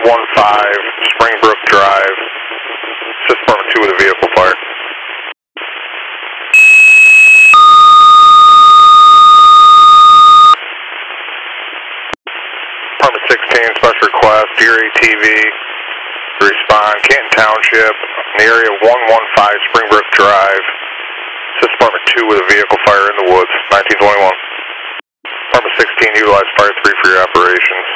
Springbrook Drive. Assist Department 2 with a vehicle fire. Department 16, special request, Deer ATV, respond, Canton Township, in the area of 115 Springbrook Drive. Assist Department 2 with a vehicle fire in the woods, 1921. Department 16, utilize Fire 3 for your operations.